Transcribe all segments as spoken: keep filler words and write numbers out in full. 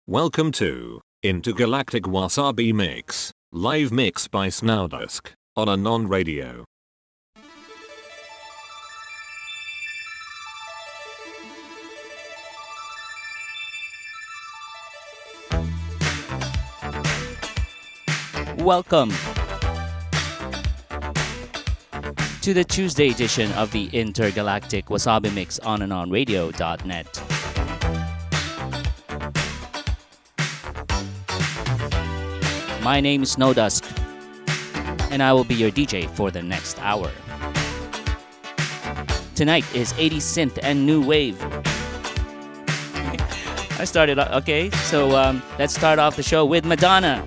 Welcome to Intergalactic Wasabi Mix, live mix by Snowdusk on Anon Radio. Welcome to the Tuesday edition of the Intergalactic Wasabi Mix on and on radio dot net. My name is Snowdusk, and I will be your D J for the next hour. Tonight is eighties synth and new wave. I started, okay, so um, let's start off the show with Madonna.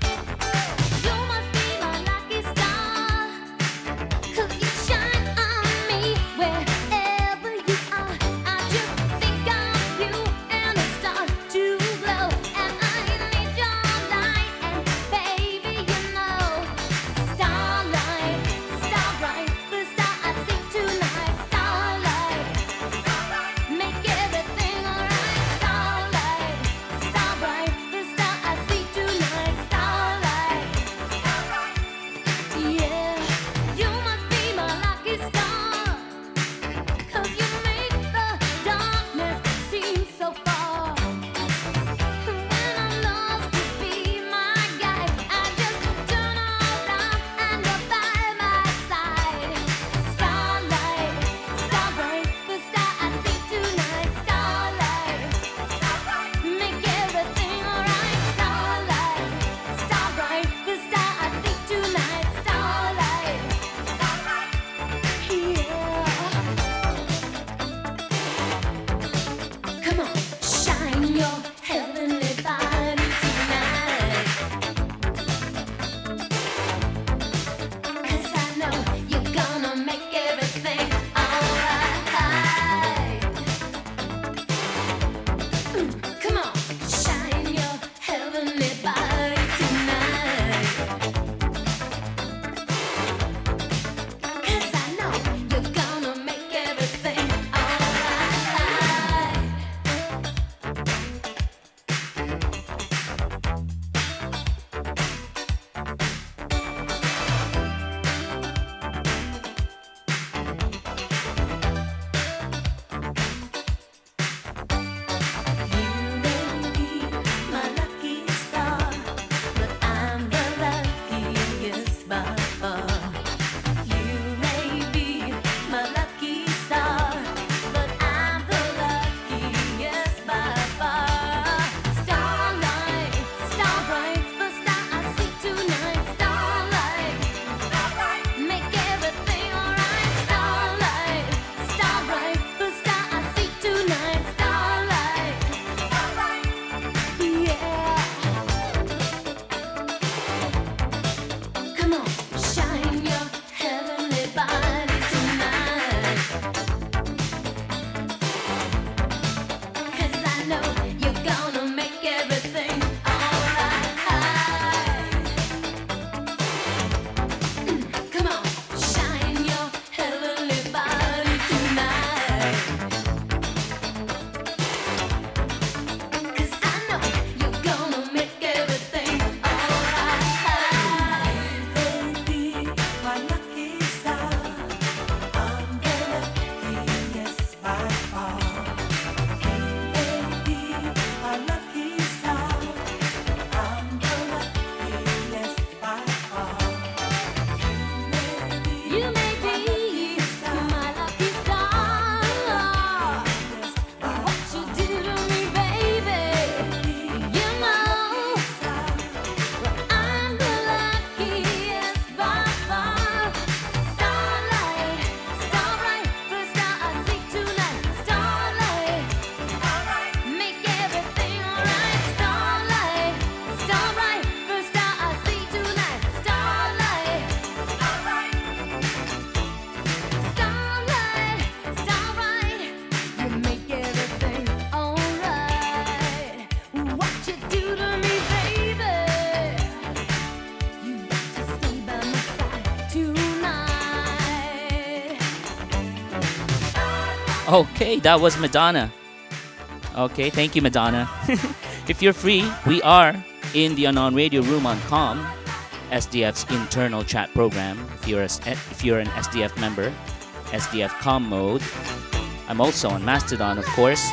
Okay, that was Madonna. Okay, thank you, Madonna. If you're free, we are in the Anon Radio Room on Com, S D F's internal chat program. If you're, a, if you're an S D F member, S D F Com mode. I'm also on Mastodon, of course.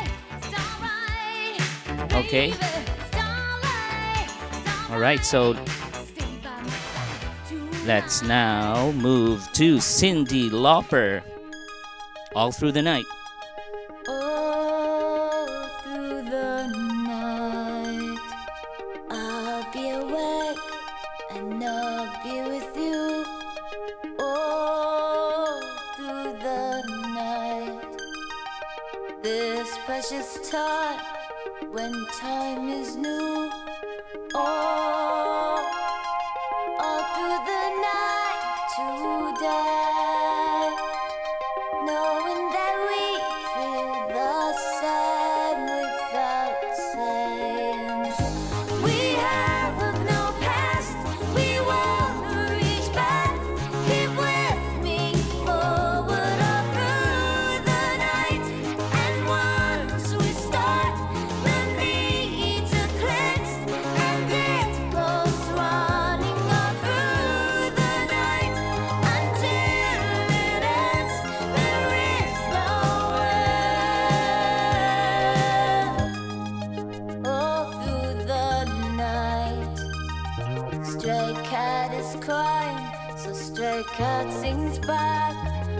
Okay. All right, so let's now move to Cyndi Lauper, All Through the Night. All through the night, I'll be awake and I'll be with you. All through the night, this precious time when time is new. All, all through the night today, knowing that we feel the same without saying. We have of no past, we wanna reach back. Keep with me forward all through the night. And once we start, the need to cleanse, and it goes running all through the night until it ends. There is no end. All through the night, stray cat is crying, so stray cat sings back.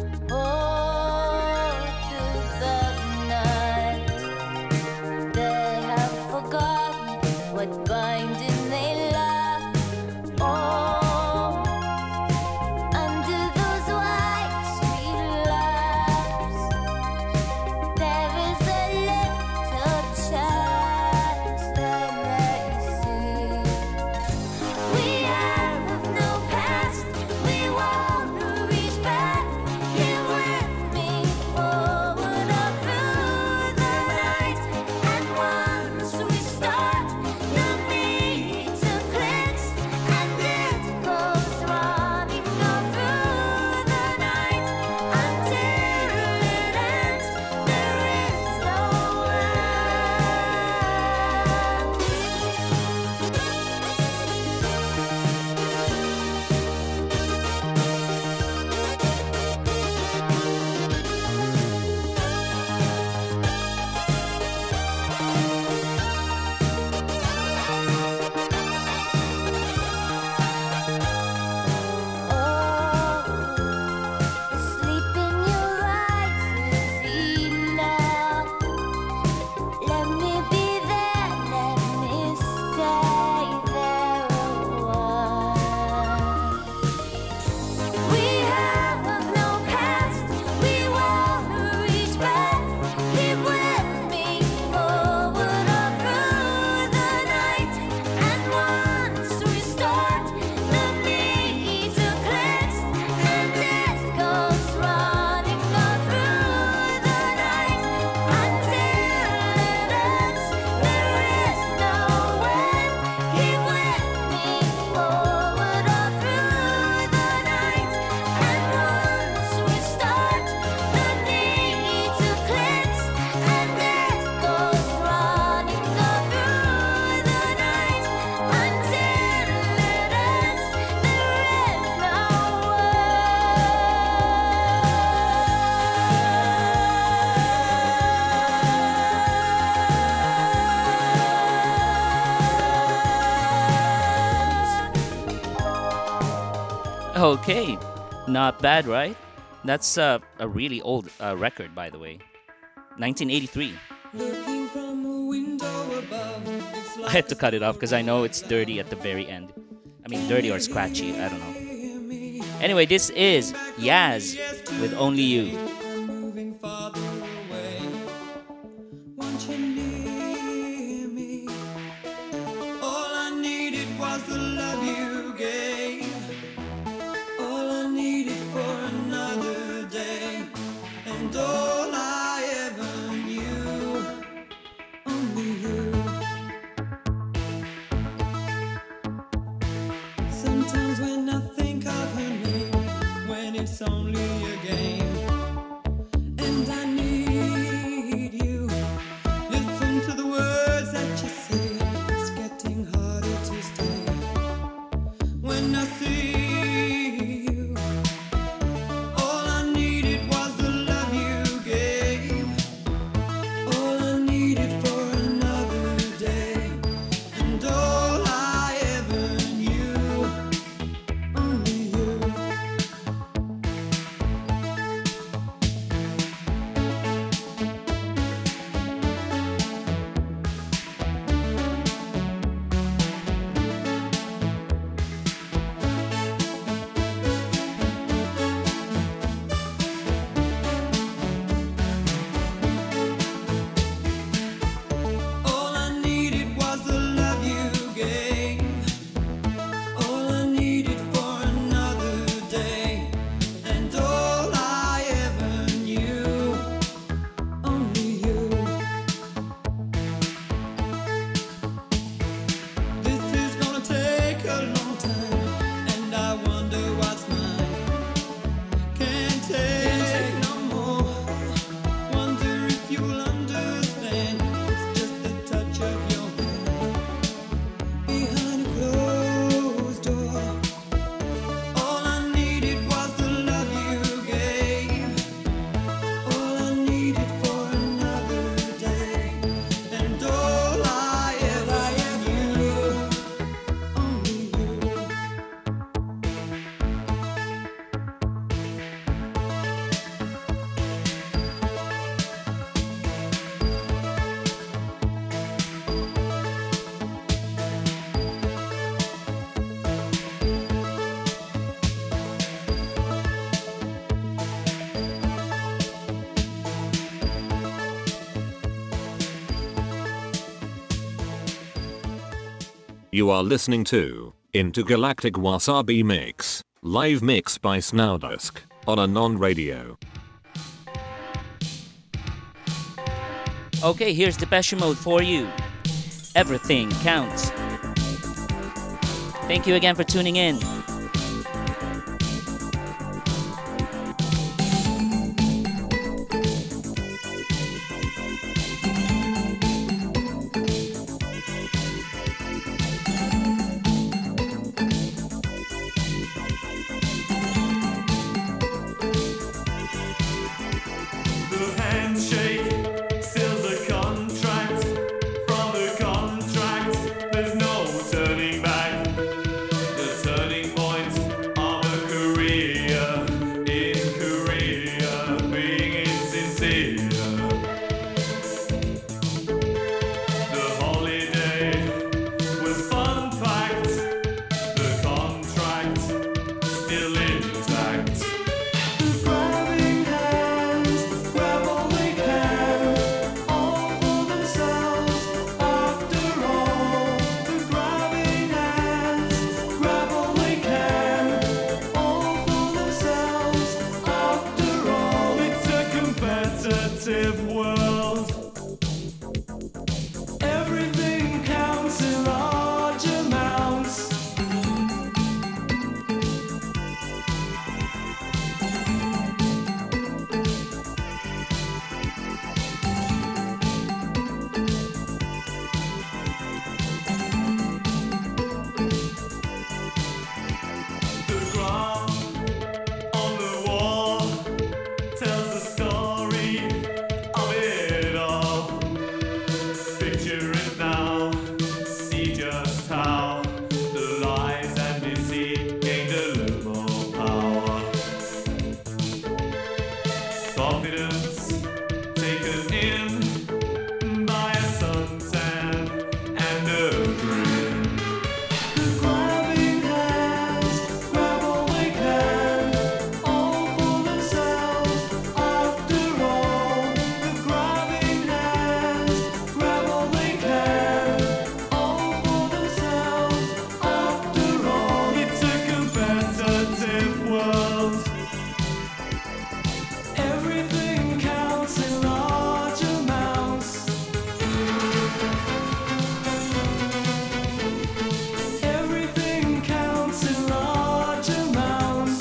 All through the night, they have forgotten what binding they lack. Oh, under those white street lamps, there is a little chance they may see. We have of no past, we wanna reach back. Here with me forward all through the night. And once we start, the need to cleanse, and it goes running all through the night until it ends. There is no sleep in your eyes is enough. Let me be there, let me stay there a while. We have of no past, we wanna reach back. Keep with me forward all through the night. And once we start, the need to cleanse, and it goes running all through the night until it ends. There is no end. Keep with me forward all through the night. And once we start, the need to cleanse, and it goes running all through the night until it ends. There is no Okay, not bad, right? That's uh, a really old uh, record, by the way. nineteen eighty-three. Looking from a window above, it's I like had to cut it off because I know it's dirty at the very end. I mean, dirty or scratchy, I don't know. Anyway, this is Yaz with Only You. I'm moving farther away. Want you near me? All I needed was the love you gave. All I needed for another day, and all I ever knew. Only you. Sometimes when I think of her name, when it's only a game, needed was the love you gave. All I needed for another day. And all I ever knew, only you. You are listening to Intergalactic Wasabi Mix, live mix by Snowdusk, on Anon Radio. Okay, here's Depeche Mode for you. Everything counts. Thank you again for tuning in. The handshake seals the contract. From the contract, there's no turning back. The turning point of a career in Korea, being insincere. The holiday was fun packed. The contract still intact. Grabbing hands, grab all they can, all for themselves. After all, the grabbing hands, grab all they can, all for themselves. After all, it's a competitive world. Everything counts in large amounts. The graph on the wall tells the story of it all. Picture it now, see just how the lies and deceit gained a little more power. Confidence taken in by a suntan and a grin. Grabbing hands, grab all they can, all for themselves. After all, the grabbing hands, grab all they can, all for themselves. After all, it's a competitive world. Everything counts in large amounts. Everything counts in large amounts.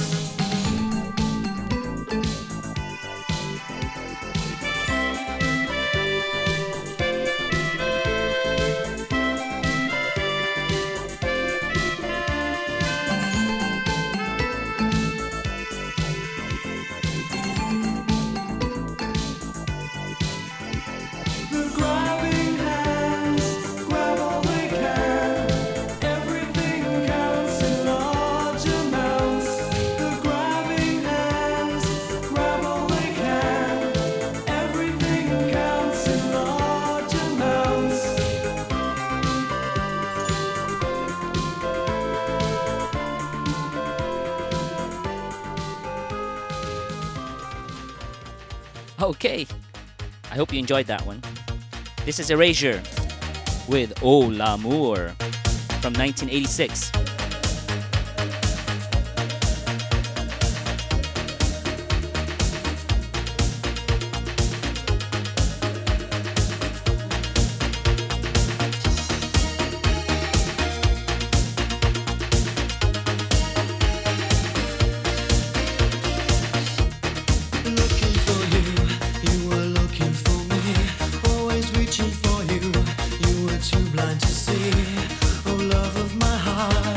The grabbing hands, grab all they can. Everything counts in large amounts. The grabbing hands, grab all they can. Everything counts in large amounts. Okay, I hope you enjoyed that one. This is Erasure with Oh L'amour from nineteen eighty-six. Looking for you, you were looking for me. Always reaching for you, you were too blind to see. Oh, love of my heart.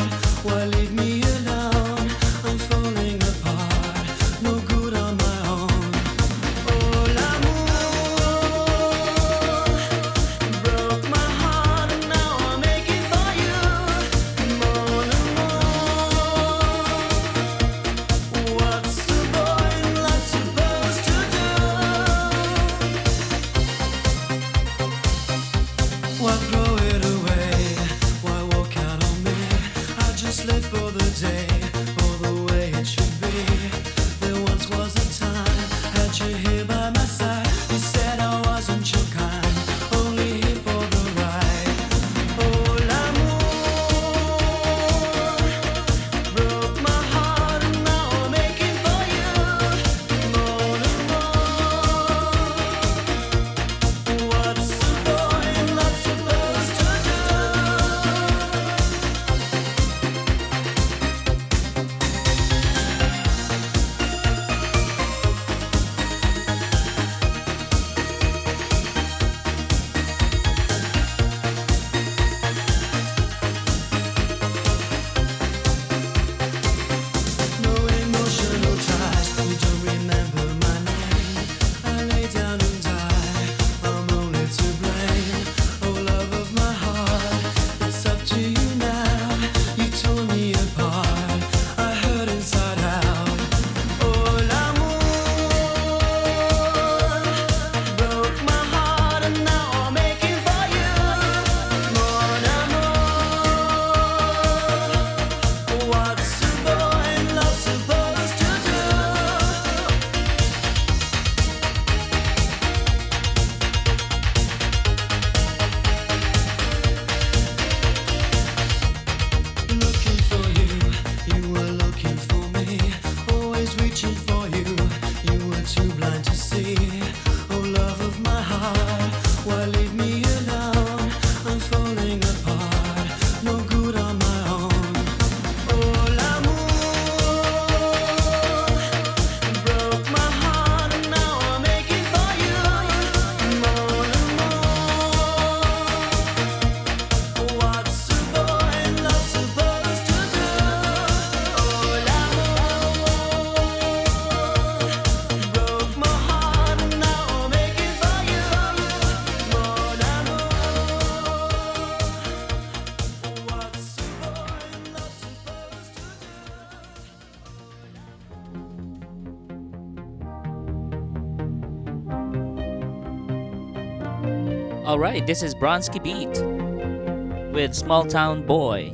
All right, this is Bronski Beat with Small Town Boy.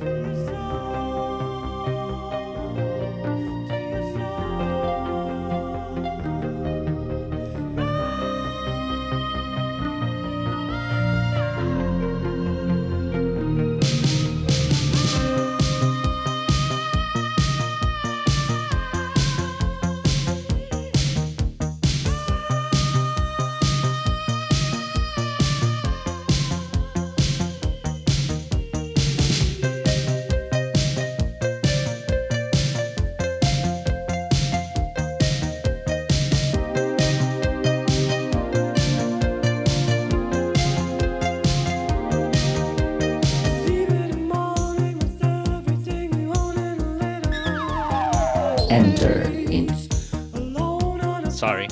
Enter in. Sorry.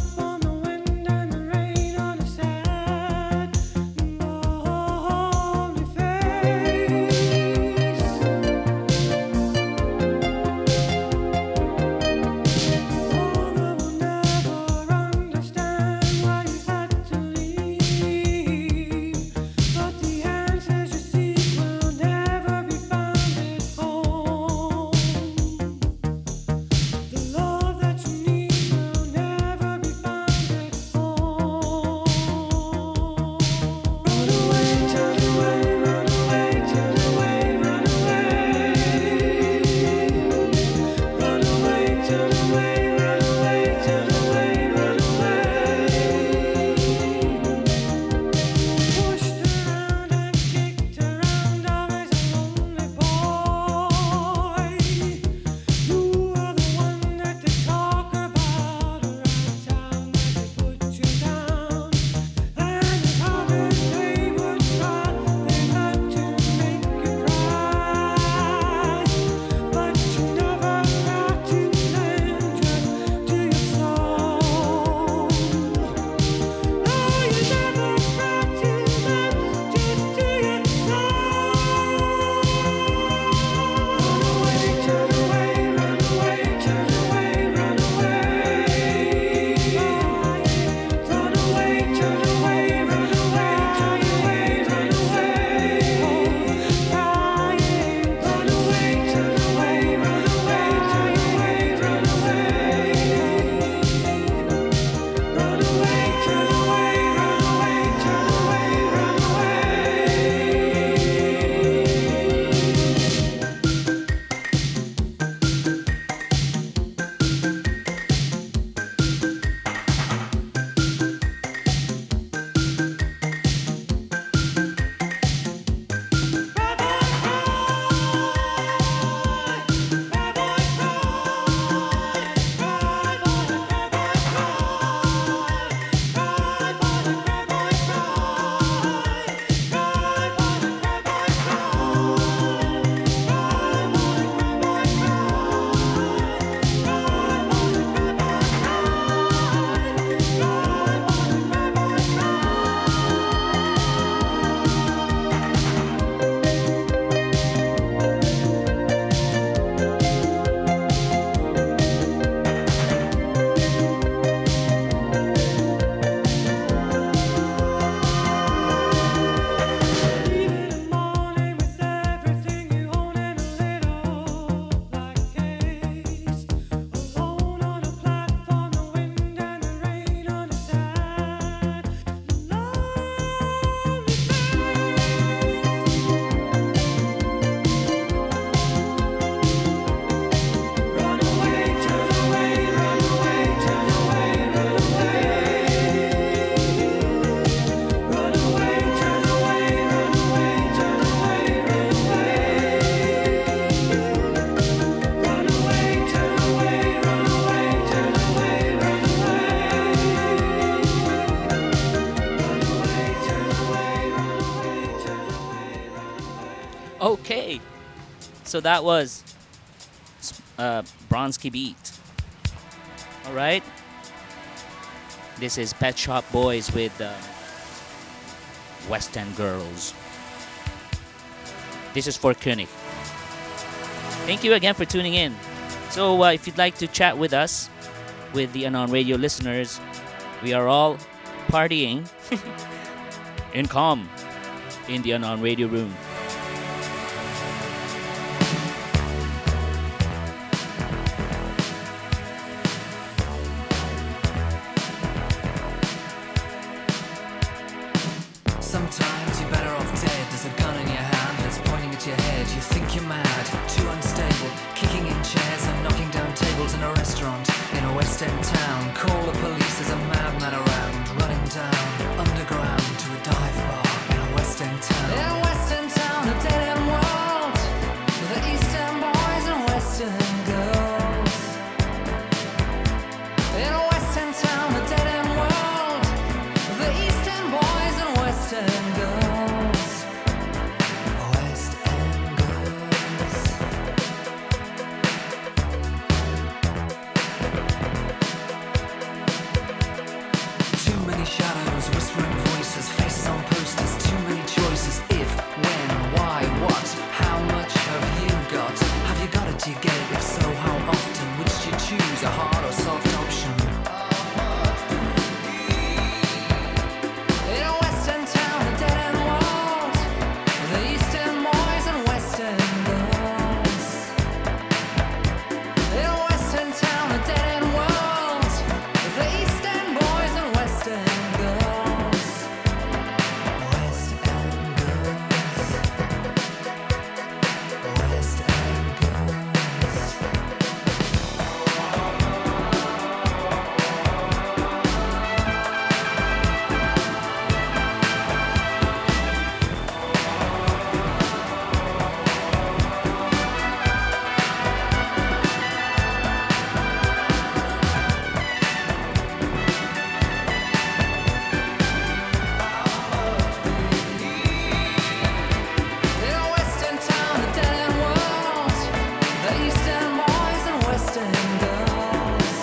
Okay, so that was uh, Bronski Beat. All right, this is Pet Shop Boys with uh, West End Girls. This is for König. Thank you again for tuning in. So uh, if you'd like to chat with us, with the Anon Radio listeners, we are all partying in Calm, in the Unknown Radio Room. Sometimes you're better off dead. There's a gun in your hand that's pointing at your head. You think you're mad, too unstable, kicking in chairs and knocking down tables in a restaurant in a West End town. Call the police, there's a madman around, running down underground to a dive bar in a West End town. In a West End town, a dead end world, the East End boys and West End girls. In a West End town, a dead end world, the East End boys and West End girls. West End girls. Too many shadows, whispering voices, faces on posters, too many choices. If, when, why, what, how much have you got? Have you got it, do you get it? If so, how often? Which do you choose, a hard or soft option? In a West End town, a dead end world, the East End boys and West End girls. In a West End town, a dead end world, the East End boys and West End girls. West End girls. West End girls. In a West End town, a dead end world, the East End boys and West End girls.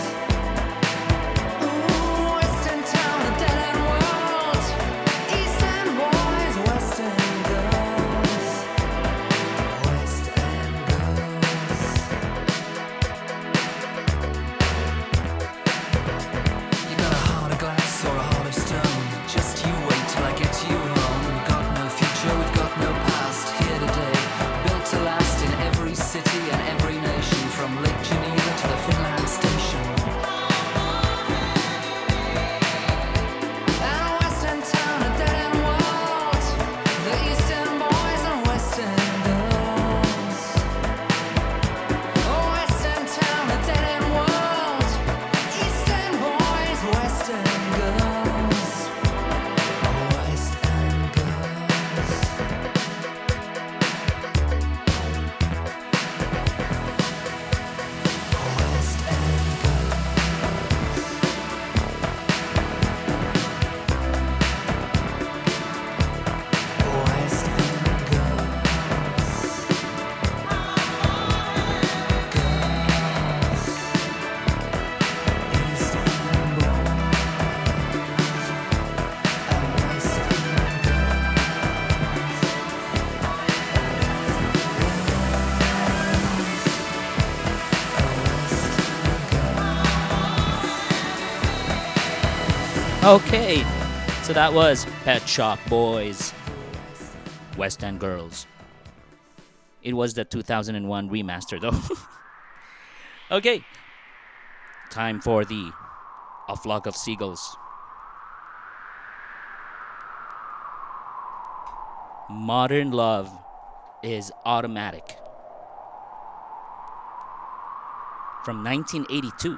Ooh, West End town, a dead end world, East End boys, West End girls. West End girls. You got a heart of glass or a heart of stone. Just you wait till I get you home. We've got no future, we've got no past. Here today, built to last in every city and every nation, from Lake Geneva to the Finland station. And a West End town, a dead end world, the East End boys and West End girls. Oh, West End town, a dead end world, East End boys, West End girls. West End girls. West End girls. West End girls. Girls. East End boys and West End Okay, so that was Pet Shop Boys, West End Girls. It was the two thousand one remaster though. Okay, time for the A Flock of Seagulls. Modern Love is Automatic from nineteen eighty-two.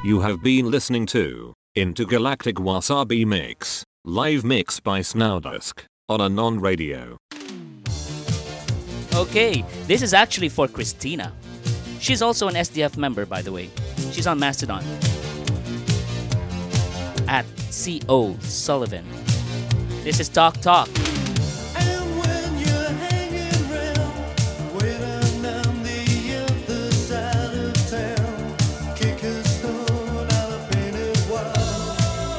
You have been listening to Intergalactic Wasabi Mix, live mix by Snowdusk, on Anon Radio. Okay, this is actually for Christina. She's also an S D F member, by the way. She's on Mastodon. At C O Sullivan. This is Talk Talk. And when you're hanging round, waiting down the other side of town, kick a stone out of painted wall.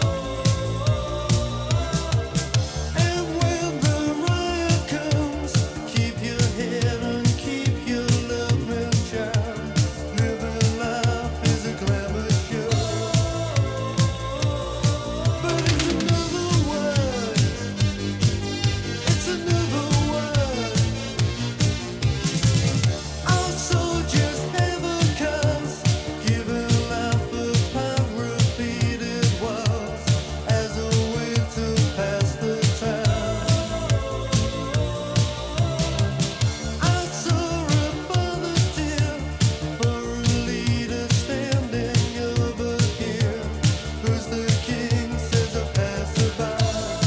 And when the riot comes, keep your head and keep your love and child. Living life is a glamour show. But it's another word. It's another word. Our soldiers never comes, giving life a pound repeated was as a way to pass the time. I saw a father dear for a leader standing over here, who's the king, says a passerby.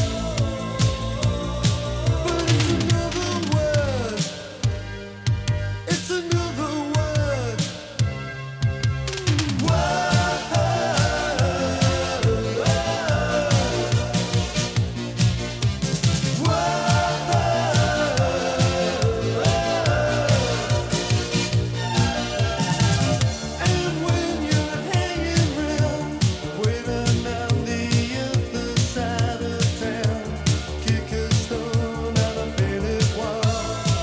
But it's another word. It's another word. And when you're hanging round, waiting down the other side of town, kick a stone out of painted wall.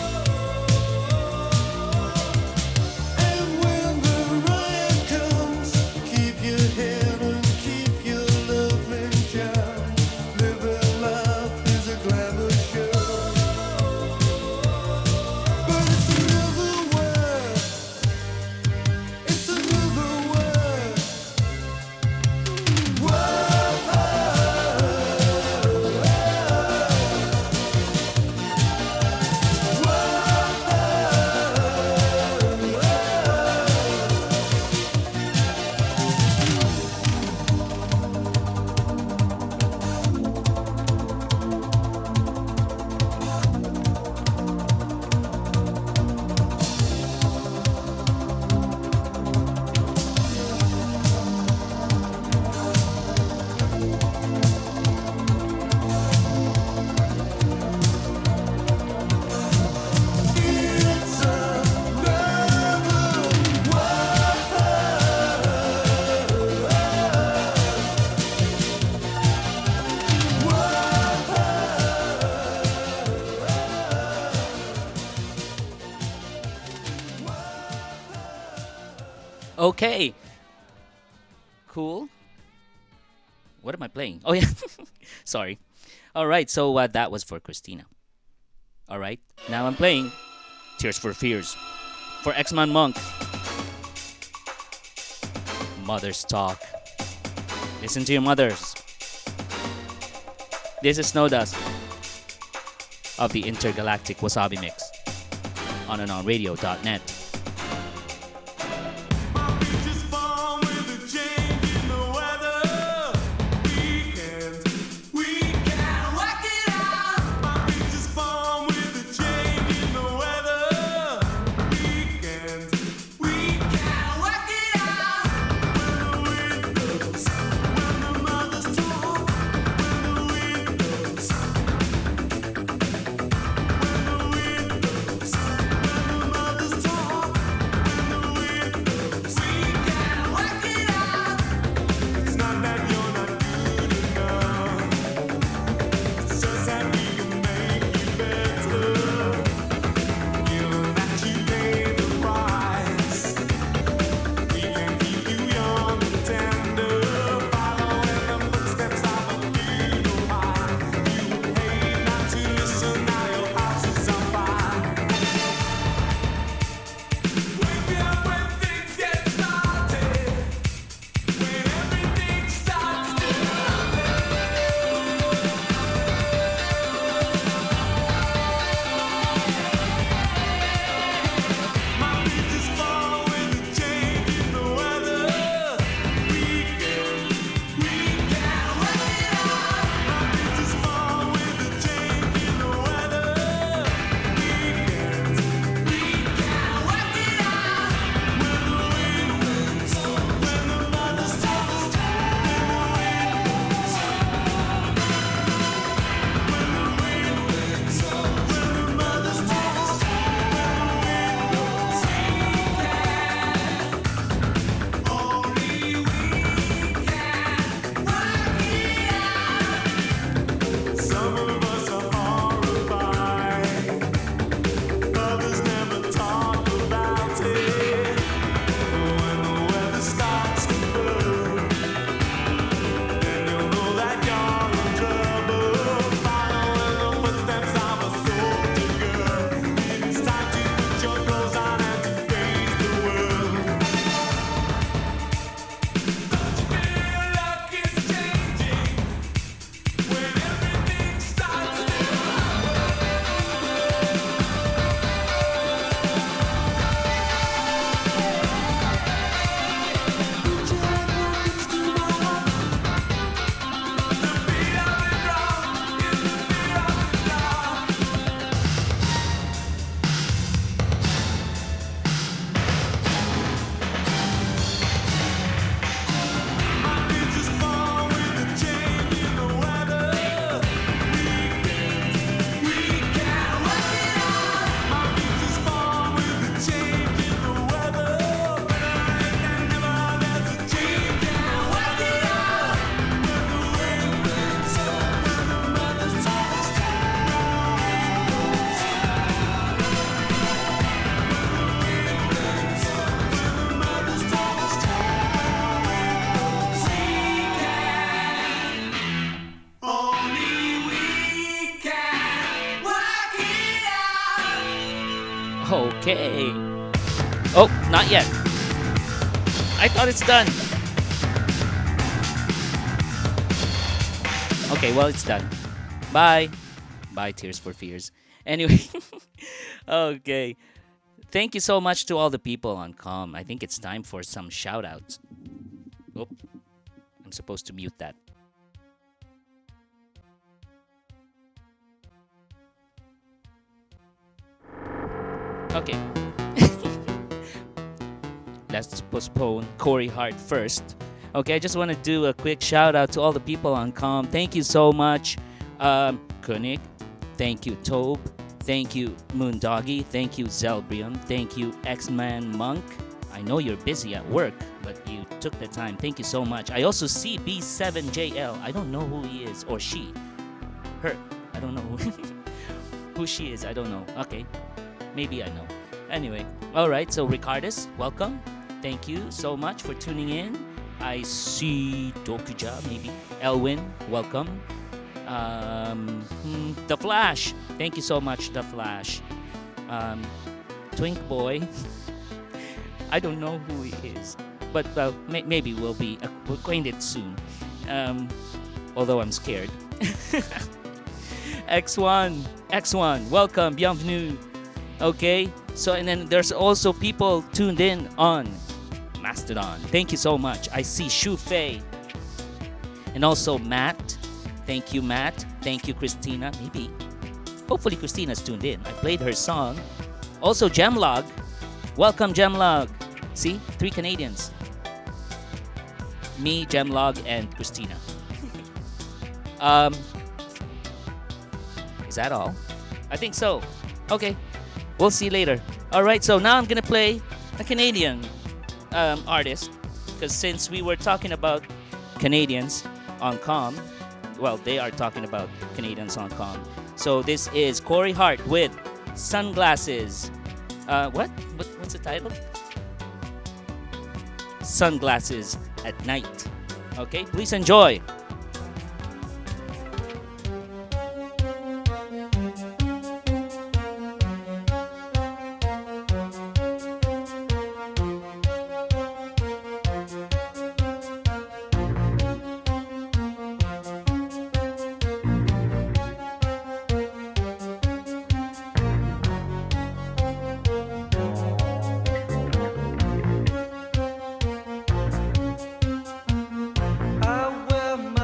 And when the riot comes, keep your head and keep your love and child. Living life is a glamour show. But it's another word. It's another word. It's Okay. Cool. What am I playing? Oh, yeah. Sorry. All right, so uh, that was for Christina. All right, now I'm playing Tears for Fears for X-Man Monk. Mothers Talk. Listen to your mothers. This is Snowdust of the Intergalactic Wasabi Mix on and on radio dot net. just born with a change in the weather. Weekends, we can work it out. My bitch is born with a change in the weather. Weekends, we can work it out. When the windows, when the mothers talk, when the windows, when the windows, when the mothers talk. Okay. Oh, not yet. I thought it's done. Okay, well, it's done. Bye. Bye, Tears for Fears. Anyway, okay. Thank you so much to all the people on comm. I think it's time for some shout outs. Oh, I'm supposed to mute that. Okay. Let's postpone Corey Hart first. Okay, I just want to do a quick shout out to all the people on comm. Thank you so much, um, Koenig. Thank you, Tobe. Thank you, Moondoggy. Thank you, Zelbrium. Thank you, X-Man Monk. I know you're busy at work, but you took the time. Thank you so much. I also see B seven J L. I don't know who he is, or she. Her. I don't know who she is. I don't know. Okay. Maybe I know. Anyway. All right. So, Ricardus, welcome. Thank you so much for tuning in. I see Dokuja, maybe. Elwin, welcome. Um, hmm, The Flash. Thank you so much, The Flash. Um, Twink Boy. I don't know who he is, but well, may- maybe we'll be acquainted soon. Um, although I'm scared. X one, X one, welcome, bienvenue. Okay, so and then there's also people tuned in on Mastodon. Thank you so much. I see Shu Fei, and also Matt. Thank you, Matt. Thank you, Christina. Maybe, hopefully, Christina's tuned in. I played her song. Also, Gemlog. Welcome, Gemlog. See, three Canadians. Me, Gemlog, and Christina. um, is that all? I think so. Okay, we'll see later. All right, so now I'm gonna play a Canadian um, artist, because since we were talking about Canadians on comm, well, they are talking about Canadians on comm. So this is Corey Hart with Sunglasses. Uh, what? what? What's the title? Sunglasses at Night. Okay, please enjoy. I wear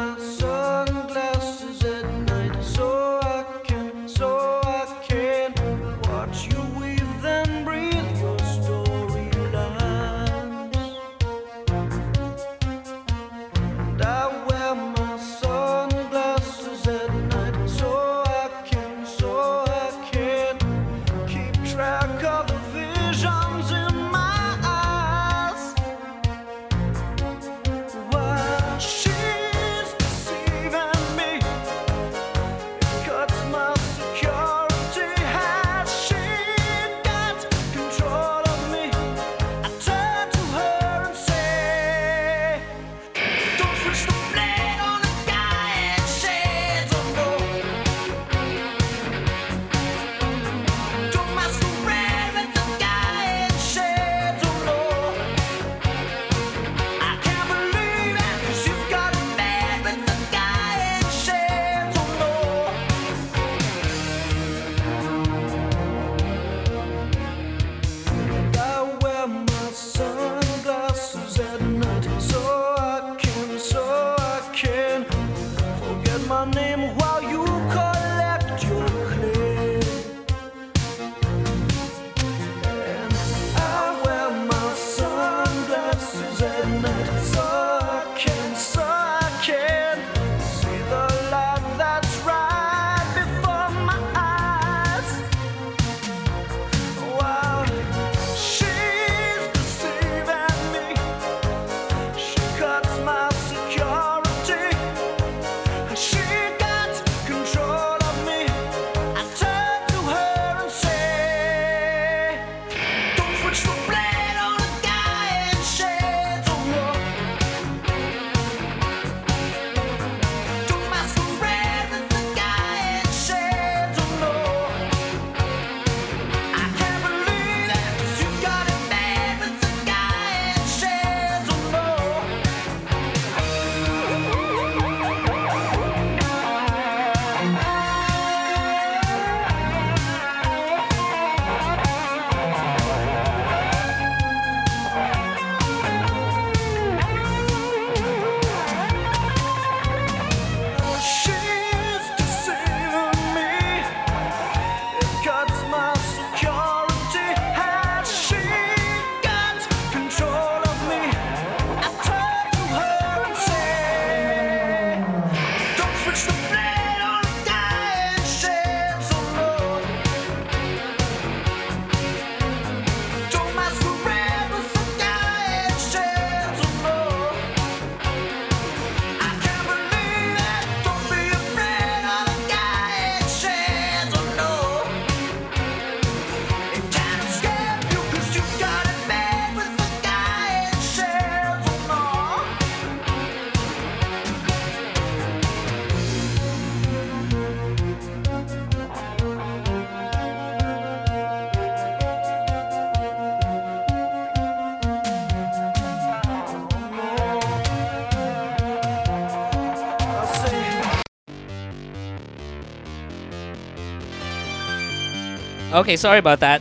Okay, sorry about that.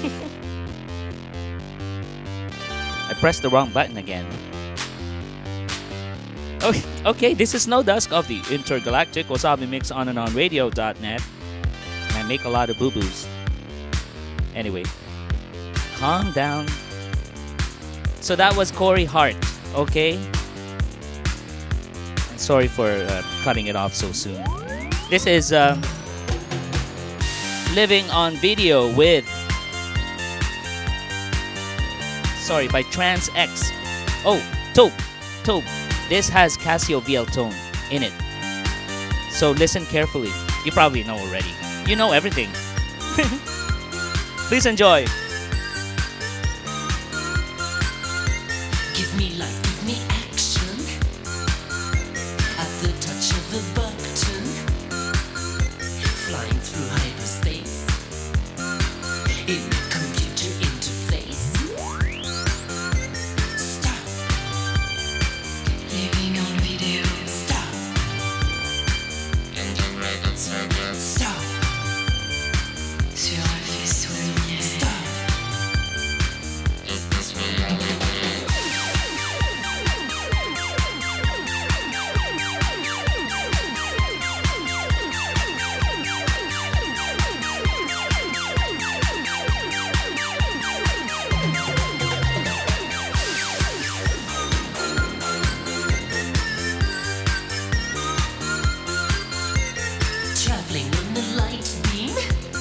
I pressed the wrong button again. Okay, okay, this is Snow Dusk of the Intergalactic Wasabi Mix on and on radio dot net. And I make a lot of boo-boos. Anyway, calm down. So that was Corey Hart, okay? And sorry for uh, cutting it off so soon. This is um, Living on Video with, sorry, by Trans X. Oh, Taupe, Taupe. This has Casio V L tone in it. So listen carefully. You probably know already. You know everything. Please enjoy. Give me life, give me action. At the touch of a button, flying through hyperspace in a computer interface. Stop. Living on video. Stop. Integrated circuits. Stop. Sur un faisceau lumière. Stop. Is this reality? Traveling in the light beam,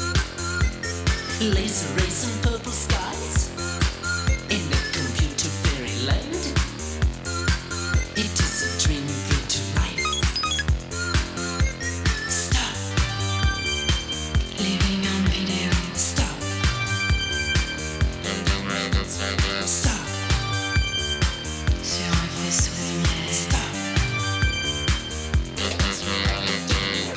laser rays and purple skies, in a computer fairyland. It is a dream brought to life. Stop. Living on video. Stop. Integrated circuit. Stop. Sur un faisceau lumière. Stop. Is this reality?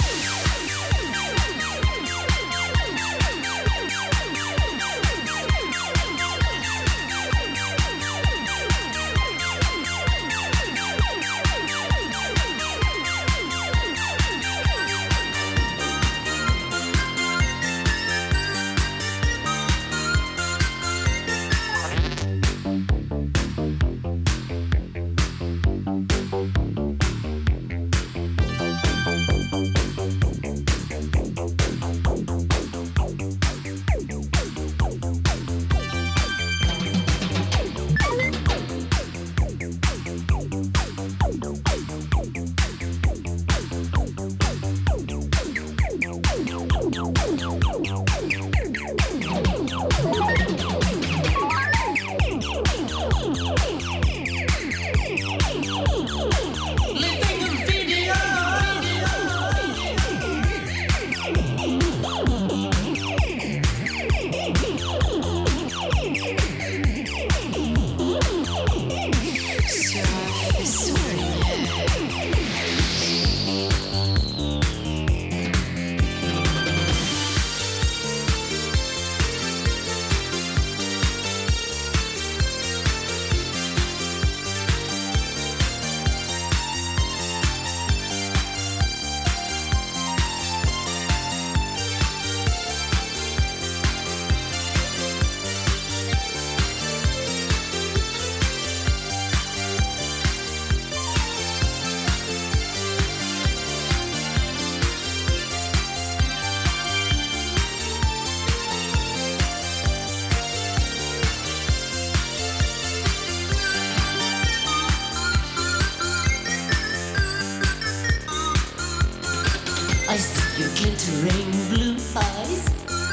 I see your glittering blue eyes.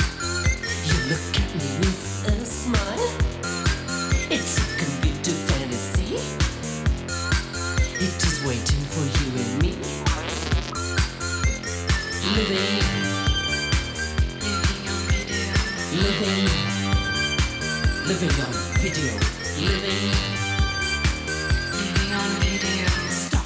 You look at me with a smile. It's a computer fantasy. It is waiting for you and me. Living, living on video. Living, living on video. Living, living on video. Stop.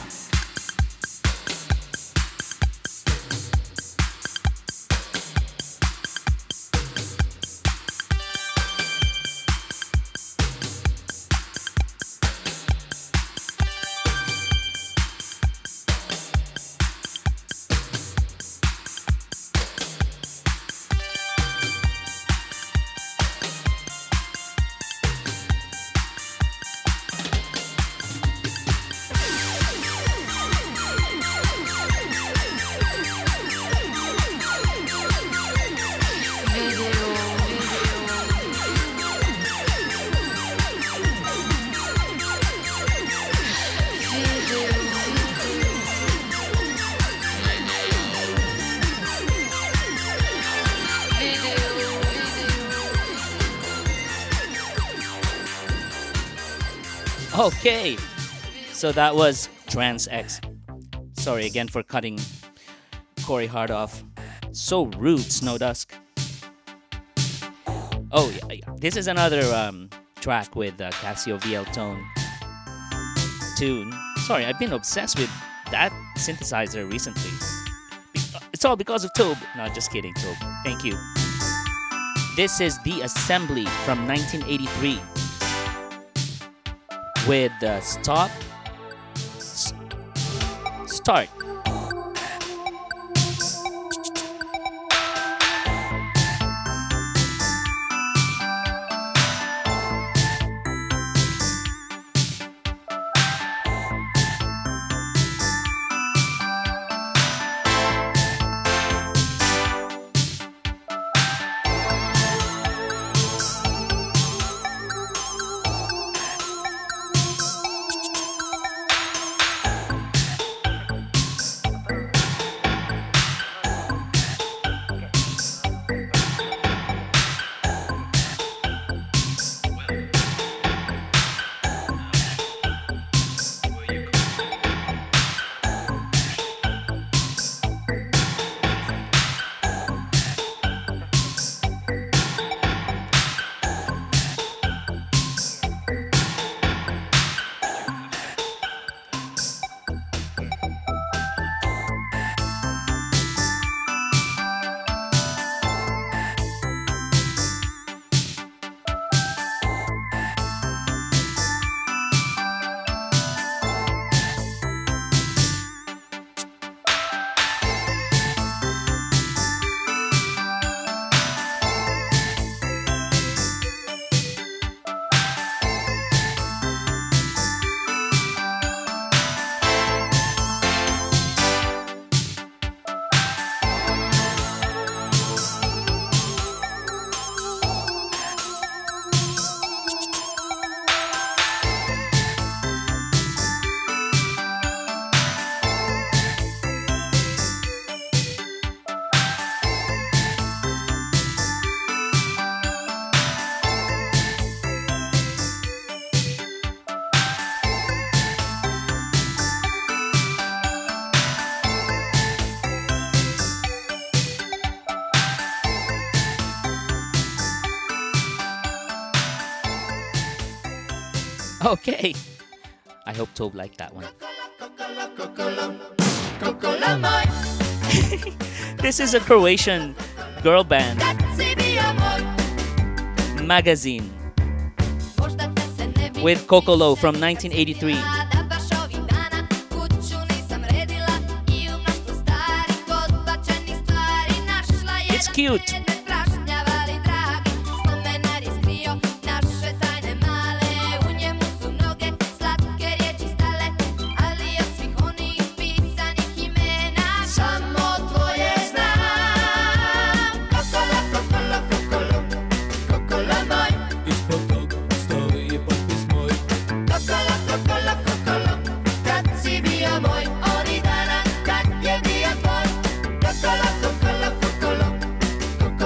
Okay, so that was Trans X. Sorry again for cutting Corey Hart off. So rude, Snow Dusk. Oh, yeah, yeah. This is another um, track with uh, Casio V L Tone tune. Sorry, I've been obsessed with that synthesizer recently. Be- It's all because of Tobe. No, just kidding, Tobe. Thank you. This is The Assembly from nineteen eighty-three with uh, Stop, S- Start. Okay. I hope Tobe liked that one. This is a Croatian girl band, Magazine, with Kokolo from nineteen eighty-three. It's cute. Ispod tog stoji potpis moj. Kad si bio moj, oni dana, kad je bio tvoj. Kokolo, kokolo, kokolo,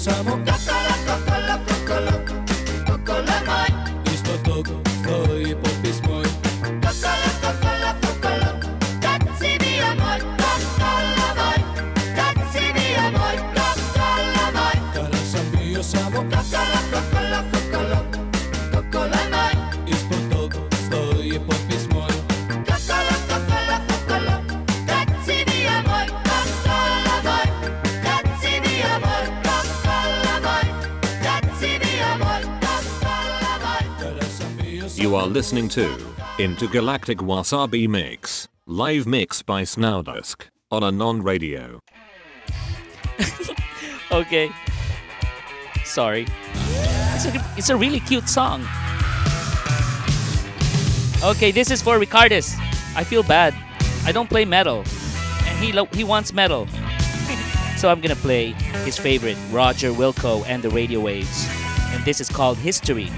samo Kokolo, kokolo, kokolo moj. ispod tog stoji potpis moj. Kokolo, kokolo, kokolo, kad si bio moj. Kokolo moj, kad si bio moj. Kokolo moj. Kada sam bio samo Kokolo, kokolo, kokolo, kokolo moj. ispod tog stoji potpis moj. Kokolo, kokolo, kokolo, kad si bio moj. Kokolo moj, kad si bio moj. Kokolo moj, kad si bio moj. Kokolo moj. Kada sam bio samo You are listening to Intergalactic Wasabi Mix, live mix by Snowdusk on Anon Radio. Okay. Sorry. It's a, it's a really cute song. Okay, this is for Ricardus. I feel bad. I don't play metal. And he lo- he wants metal. So I'm gonna play his favorite, Roger Wilco and the Radio Waves. And this is called History.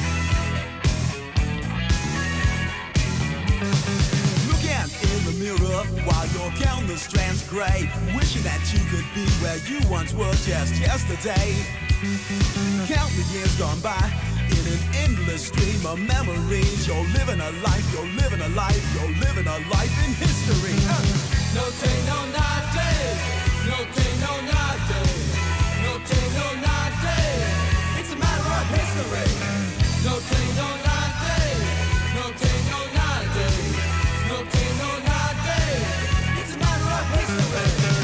Looking in the mirror while you're counting the strands gray, wishing that you could be where you once were just yesterday. Count the years gone by in an endless stream of memories. You're living a life, you're living a life, you're living a life in history. Uh. No day, no night day. No day, no night day. No day, no night day. It's a matter of history. No day, no night day. No day, no night day. No day, no night day. It's a matter of history.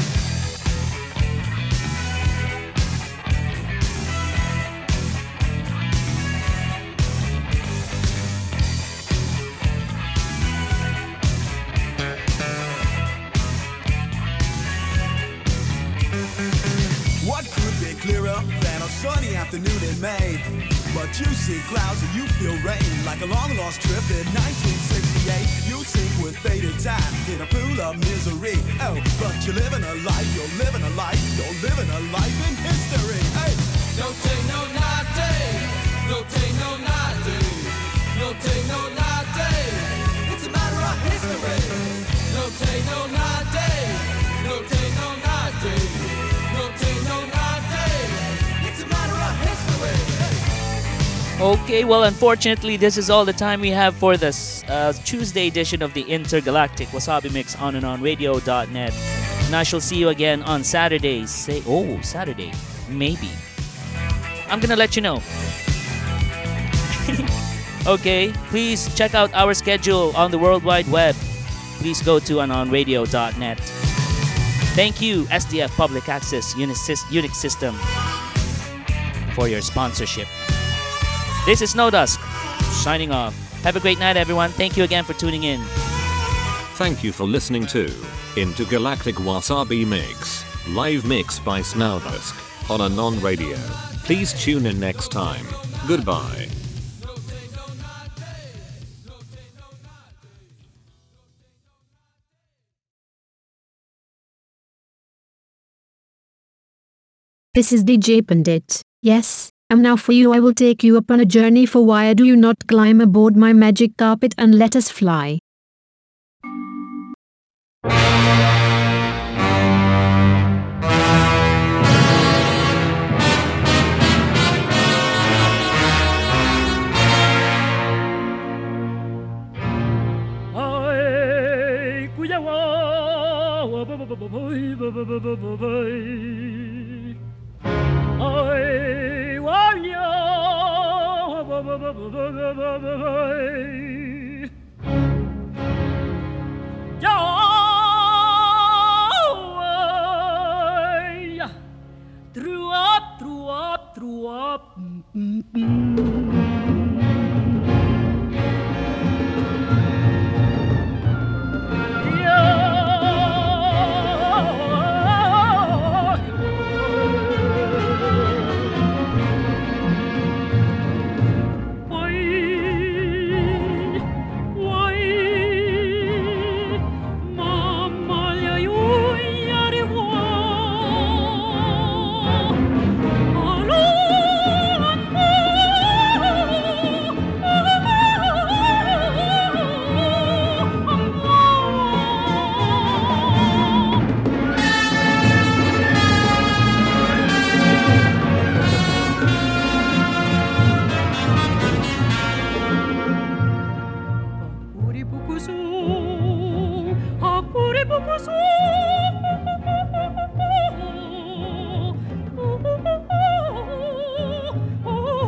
What could be clearer than a sunny afternoon in May? But you see clouds and you feel rain, like a long lost trip in nineteen sixty-eight. You sink with faded time in a pool of misery. Oh, but you're living a life, you're living a life, you're living a life in history. Hey, no day, no night day, no day, no night day, no day, no night day. It's a matter of history. No day, no night day, no day, no night day. No day, no night day. It's a matter of history. Okay, well, unfortunately, this is all the time we have for this uh, Tuesday edition of the Intergalactic Wasabi Mix on and on radio dot net. And I shall see you again on Saturday. Say, oh, Saturday. Maybe. I'm gonna let you know. Okay, please check out our schedule on the World Wide Web. Please go to anon radio dot net. Thank you, S D F Public Access Unix, Unix System, for your sponsorship. This is Snowdusk, signing off. Have a great night, everyone. Thank you again for tuning in. Thank you for listening to Intergalactic Wasabi Mix, live mix by Snowdusk on Anon Radio. Please tune in next time. Goodbye. This is D J Pandit. Yes, and now for you I will take you upon a journey, for why do you not climb aboard my magic carpet and let us fly? Ay, cuyawa, ay, wanya,